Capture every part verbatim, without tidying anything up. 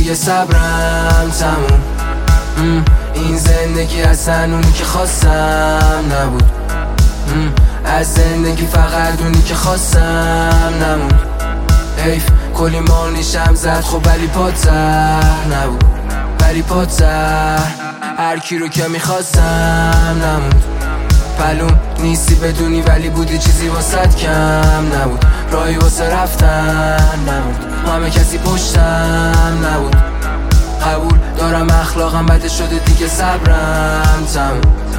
دیگه صبرم تموم. این زندگی اصلا اونی که خواستم نبود. از زندگی فقط اونی که خواستم نمود. حیف کلی مال نیشم زد خب ولی پات زهر نبود، ولی پات زهر. هر کی رو که میخواستم نمود. پلوم نیستی بدونی ولی بودی چیزی واسد کم نبود. راهی واسه رفتن نبود، همه کسی پشتم نبود. قبول دارم اخلاقم بده شده دیگه صبرم تموم.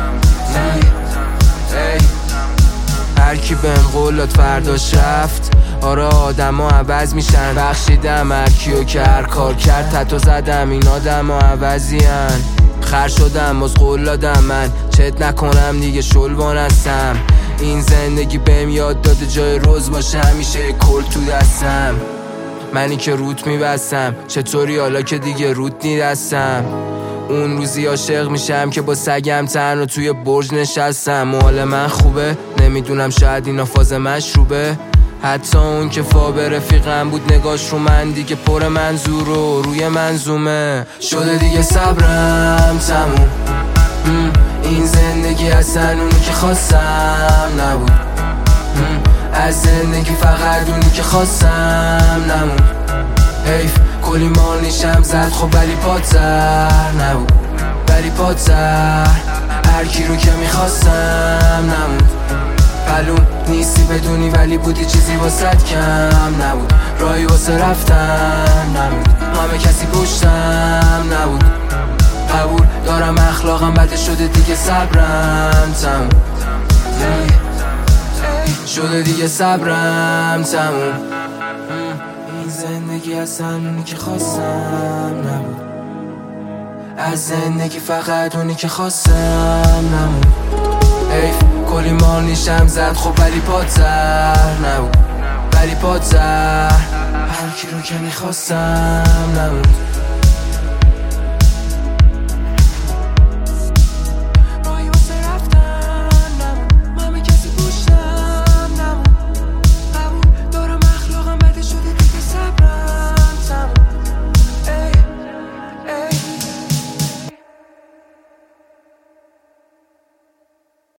هر کی بهم قول داد فرداش رفت. آره آدم ها عوض میشن، بخشیدم هر کیو که هر کار کرد. تتو زدم این آدم ها عوضی هن. خر شدم باز قول دادم من چت نکنم دیگه شلوان هستم. این زندگی بهم یاد داده جای روز باشه همیشه کل تو دستم. منی که روت میبستم چطوری حالا که دیگه روت نیدستم. اون روزی عاشق میشم که با سگم تنها توی برج نشستم. حال من خوبه نمیدونم شاید اینا فاز مشروبه. حتی اون که فا رفیقم بود نگاش رو من دیگه پر منظور و روی منظومه شده دیگه صبرم تموم. این زندگی اصلا اونی که خواستم نبود. از زندگی فقط اونی که خواستم نمود. حیف کلی مال نیشم زد خب ولی پات زهر نبود، ولی پات زهر. هر کی رو که میخواستم نمود. پلوم نیستی بدونی ولی بودی چیزی واسد کم نبود. راهی واسه رفتن نبود، همه کسی پشتم نبود. قبول دارم اخلاقم بده شده دیگه صبرم تموم. شده دیگه صبرم تموم. این زندگی اصلا اونی که خواستم نبود. از زندگی فقط اونی که خواستم نمود. حیف کلی مال نیشم زد خب ولی پات زهر نبود، ولی پات زهر. هر کی رو که میخواستم نمود.